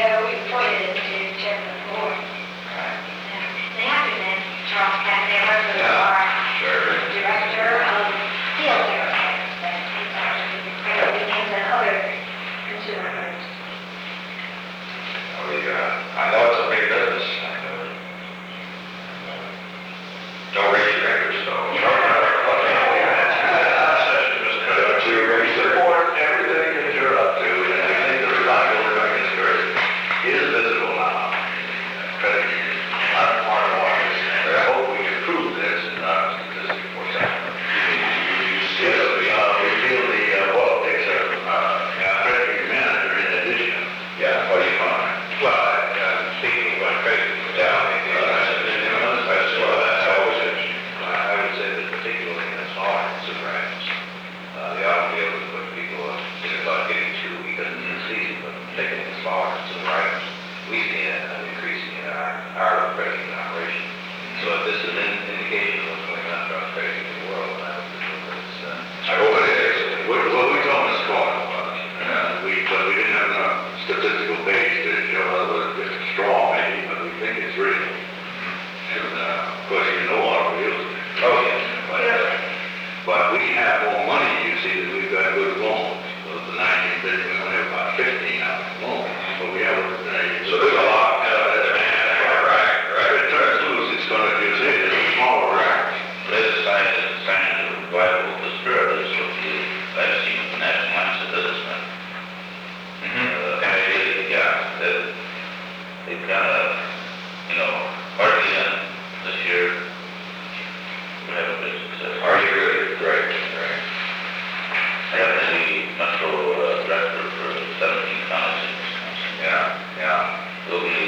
ago, we appointed him to chair the board. Right. They have to then, Charles Catanera, who Yeah, are sure. director of field areas, that takes out the credit unions and other consumer groups. I know it's a big business. Don't raise your fingers, so. We support everything that you're up to, and we think the revival we're doing is great. It is visible now. Credit union, I'm part of one. I hope we can prove this in our statistic for example. You see, we feel the politics of credit union manager in addition. Yeah, what do you find? Well, speaking about credit union, I would say that particularly in the small consumer items, the automobile is what people are thinking about getting to because it's in season, but particularly in smaller consumer items, we see an increase in our credit union operation. So if this is an indication of what's going on across credit union in the world, I would think it's, I hope it is. What we told Ms. Cohen was, but we didn't have enough statistical base to show whether it's strong, maybe, but we think it's real. And, of course, you know automobiles. Oh, yes. But we have more money, you see, than we've got good loans. So the 19 billion, we only have about 15 out of loans. But we have so there's a lot of demand. Right. If it turns loose, it's going to just hit a smaller rack. There's a sign of revival of the spirit is what I've seen with the national mindset businessmen. They've kind of, hardly in this year. We have a big success. Are you really? Great. I have the metro director for 17 counties in Wisconsin. Yeah. We'll be